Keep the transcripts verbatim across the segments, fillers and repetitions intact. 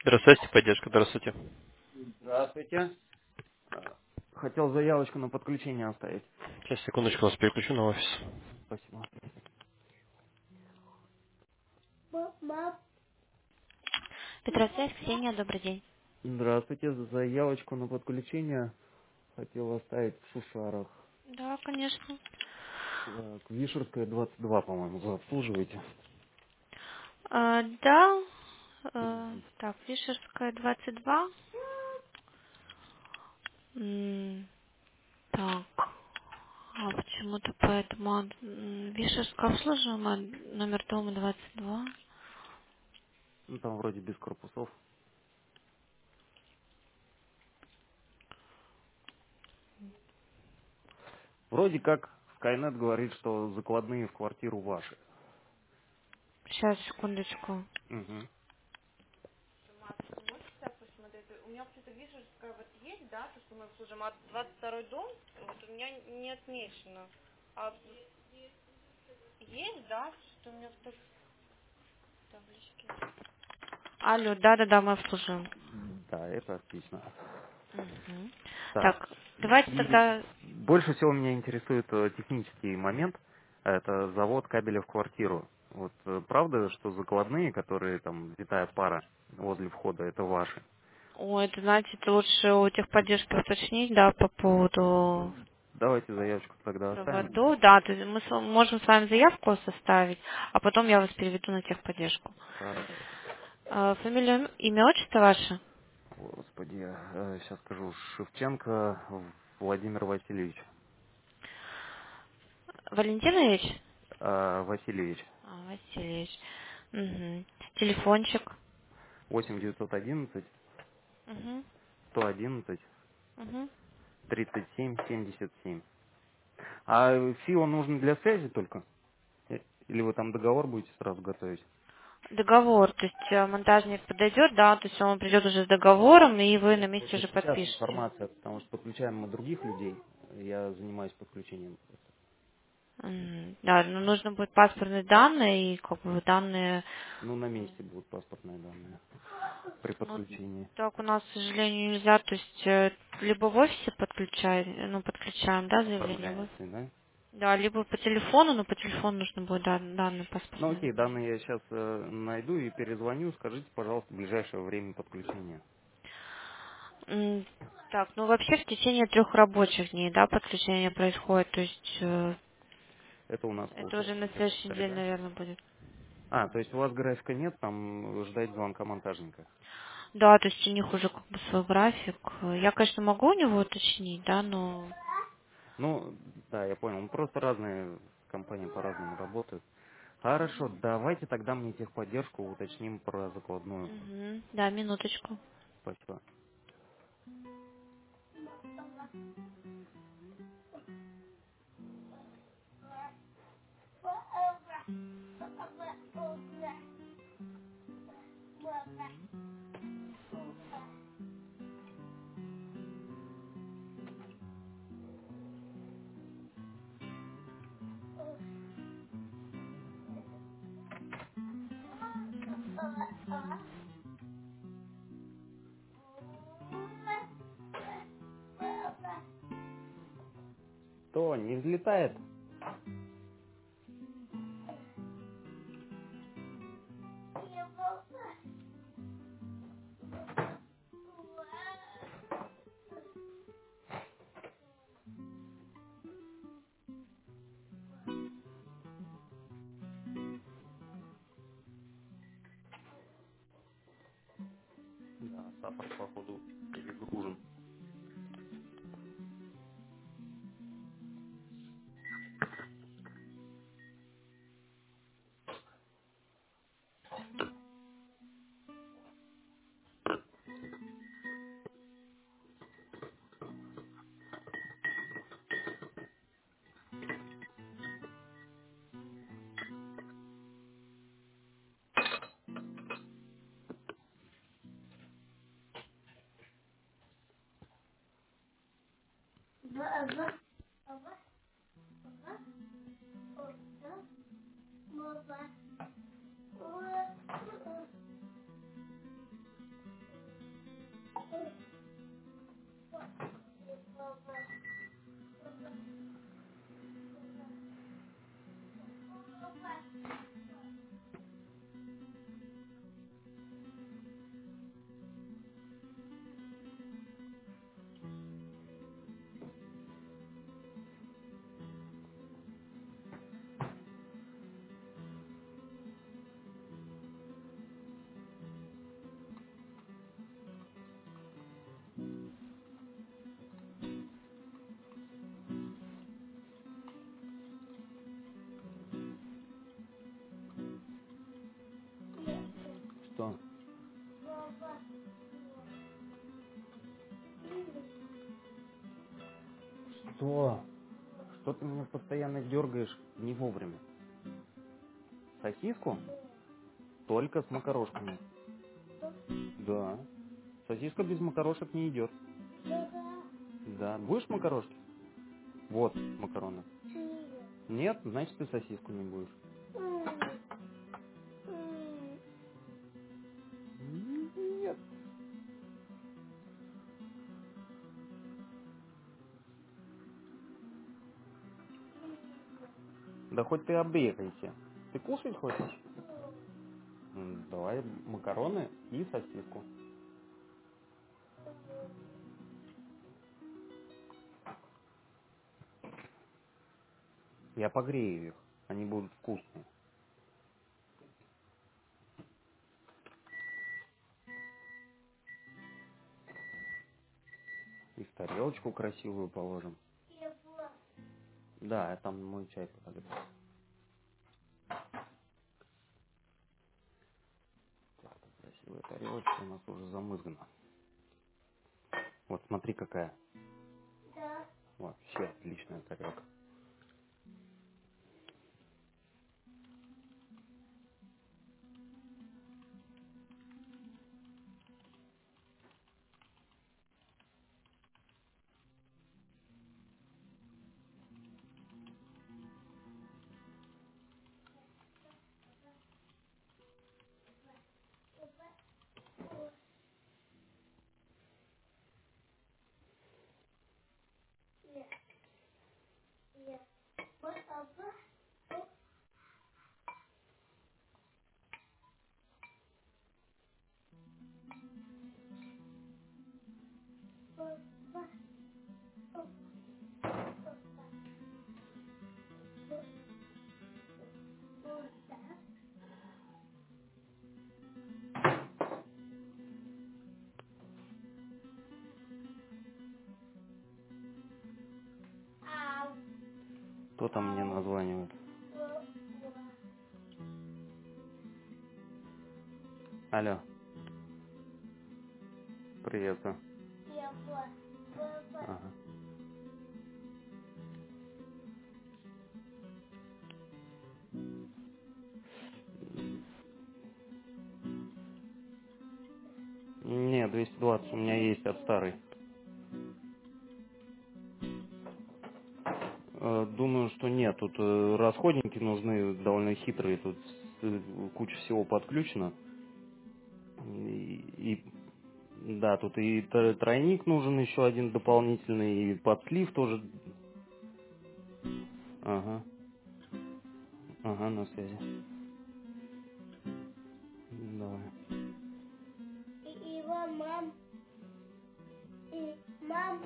Здравствуйте, поддержка, здравствуйте. Здравствуйте. А, Хотел заявочку на подключение оставить. Сейчас, секундочку, вас переключу на офис. Спасибо. Петросвязь, Ксения, добрый день. Здравствуйте. Заявочку на подключение хотел оставить в Шушарах. Да, конечно. Так, Вишерская, двадцать два, по-моему, вы обслуживаете. А, да, э, так, Вишерская, двадцать два. М, так, а почему-то поэтому ад- м, Вишерская обслуживаемая, номер дома двадцать два. Ну, там вроде без корпусов. Вроде как Скайнет говорит, что закладные в квартиру ваши. Сейчас, секундочку. Угу. У меня вообще-то Вишерская вот есть, да, то, что мы обслуживаем, а двадцать второй дом, вот у меня не отмечено. А есть, да, что у меня в табличке. Алло, да-да-да, мы обслуживаем. Да, это отлично. Мгм. Так. Так, давайте И тогда... больше всего меня интересует э, технический момент. Это завод кабеля в квартиру. Вот э, правда, что закладные, которые там витая пара возле входа, это ваши? Ой, это, знаете, это лучше у техподдержки уточнить, да, по поводу Давайте заявочку тогда оставим. проводов. Да, то есть мы с- можем с вами заявку составить, а потом я вас переведу на техподдержку. Хорошо. А, Фамилия, имя, отчество ваше? Господи, я сейчас скажу. Шевченко Владимир Васильевич. Валентинович? А, Васильевич. А, Васильевич. Угу. Телефончик. восемь девятьсот одиннадцать Угу. сто одиннадцать Угу. тридцать семь семьдесят семь. А ФИО нужно для связи только? Э, Или вы там договор будете сразу готовить? Договор, то есть э, монтажник подойдет, да, то есть он придет уже с договором, и вы на месте Это уже сейчас подпишете. информация, потому что подключаем мы других людей. Я занимаюсь подключением. М, Да, но нужно будет паспортные данные и как бы данные. Ну, на месте будут паспортные данные при Ну, подключении. так у нас, к сожалению, нельзя, то есть э, либо в офисе подключаем, ну, подключаем, да, заявление, в офис. Оформляете, да? Да, либо по телефону, но по телефону нужно будет дан- данные Ну, паспортные. окей, данные я сейчас найду и перезвоню. Скажите, пожалуйста, ближайшее время подключения. М, Так, ну вообще в течение трех рабочих дней, да, подключение происходит, то есть э, Это у нас это уже получается на сейчас следующей неделе, среда. наверное, будет. А, то есть у вас графика нет, там ждать звонка монтажника. Да, то есть у них уже как бы свой график. Я, конечно, могу у него уточнить, да, но... Ну, да, я понял. Ну, просто разные компании по-разному работают. Хорошо, давайте тогда мне техподдержку уточним про закладную. Мгм. Да, минуточку. Спасибо. То, не взлетает? Да, сахар, походу, перегружен. Что? Что? Что ты меня постоянно дергаешь не вовремя? Сосиску? Только с макарошками. Да. Сосиска без макарошек не идет. Да. Будешь макарошки? Вот макароны. Нет, значит ты сосиску не будешь. Нет. Да хоть ты обрекайся. Ты кушать хочешь? М, Давай макароны и сосиску. Я погрею их. Они будут вкусные. И в тарелочку красивую положим. Да, там мой чай подогрелся. Так, красивая тарелочка у нас уже замызгана. Вот смотри какая. Вообще отличная тарелка. Кто там мне названивает? Алло. Приветствую. Ага. Не, двести двадцать у меня есть от старой. Э, Думаю, что нет. Тут э, расходники нужны довольно хитрые. Тут э, куча всего подключена. И, и- да, тут и т- тройник нужен еще один дополнительный, и подслив тоже. Ага, ага, на связи. Давай. И его мам, и мам,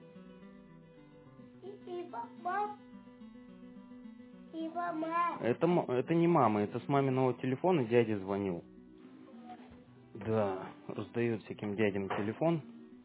и его мам, и его мам. Это, м- это не мама, это с маминого телефона дядя звонил. Да, раздает всяким дядям телефон.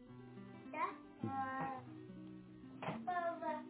Да? Папа.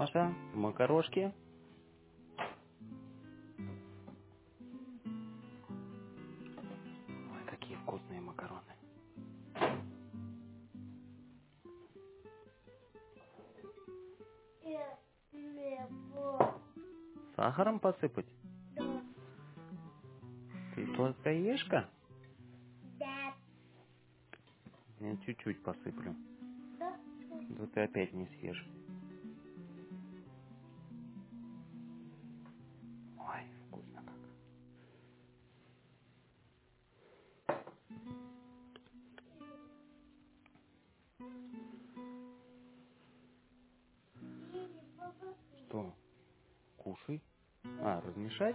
Маша, макарошки. Ой, какие вкусные макароны. Сахаром посыпать? Ты сладкоежка? Я чуть-чуть посыплю. Да ты опять не съешь. Ой, вкусно как. Что? Кушай. А, размешать?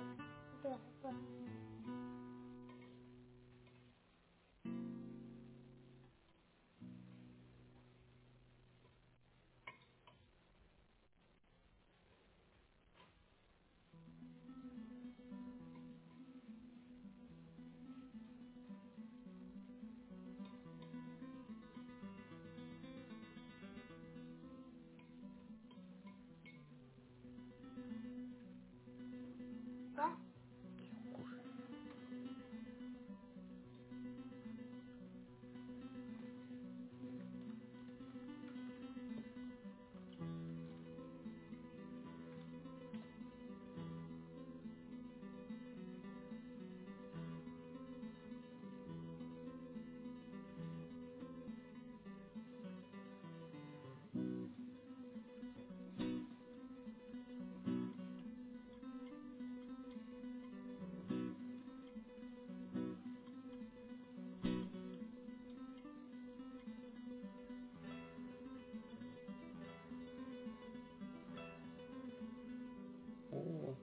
О,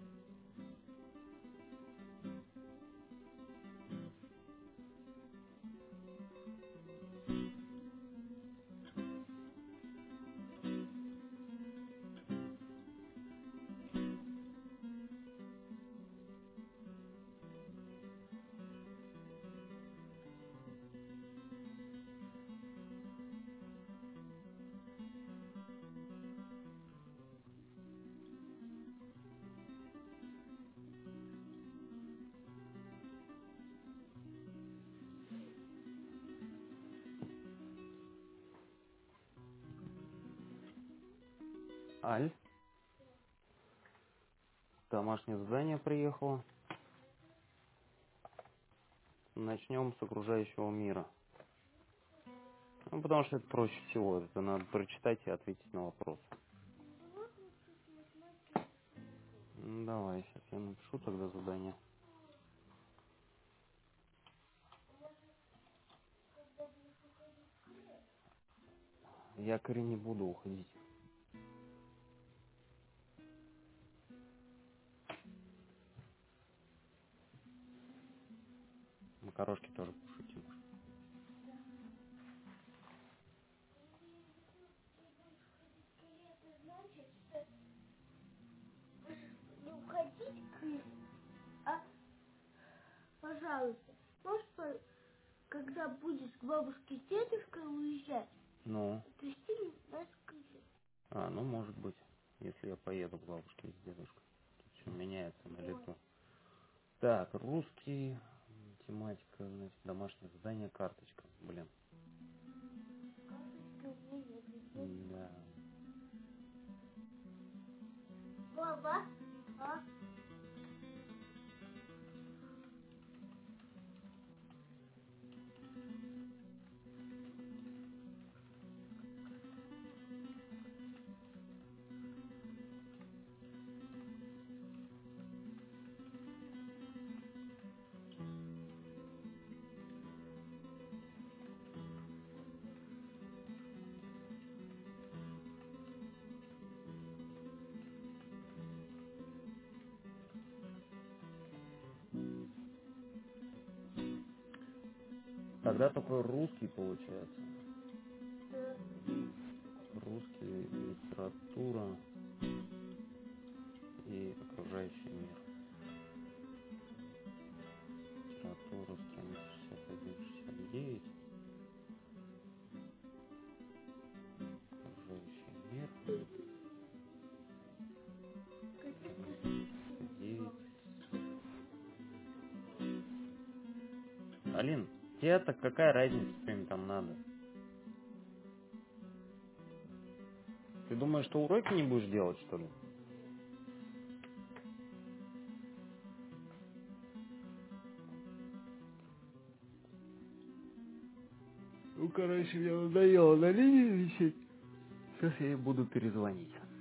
Аль, домашнее задание приехало. Начнем с окружающего мира. Ну, потому что это проще всего. Это надо прочитать и ответить на вопрос. Ну, давай, сейчас я напишу тогда задание. Якори не буду уходить. Макарошки тоже кушайте. Не уходить, а, пожалуйста, можешь, по- когда будешь к бабушке с дедушкой уезжать, Ну, отвезти нас к ним? а, ну может быть, если я поеду к бабушке с дедушкой. Тут все меняется на лету. Так, русский, тематика, значит, домашнее задание, карточка. Блин. Да. Баба, а? Тогда такой русский получается. Да. Русский, литература и окружающий мир. Литература, страница шестьдесят один шестьдесят девять. Окружающий мир. Алин, тебе-то какая разница, что им там надо? Ты думаешь, что уроки не будешь делать, что ли? Ну, короче, мне надоело на линии висеть. Сейчас я ей буду перезвонить.